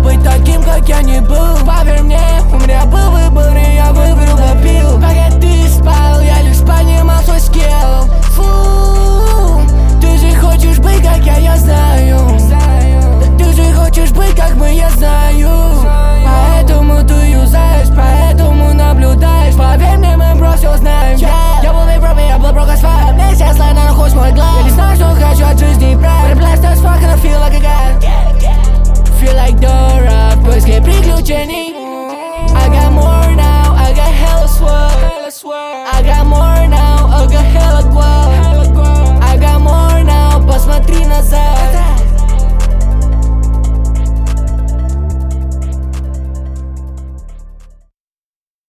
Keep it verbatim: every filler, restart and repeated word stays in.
быть таким, как я не был. Поверь мне, у меня был выбор, и я выбрал попил. Пока ты спал, я лишь понимал свой скилл. Фу, ты же хочешь быть, как я, я знаю. Ты же хочешь быть, как мы, я знаю.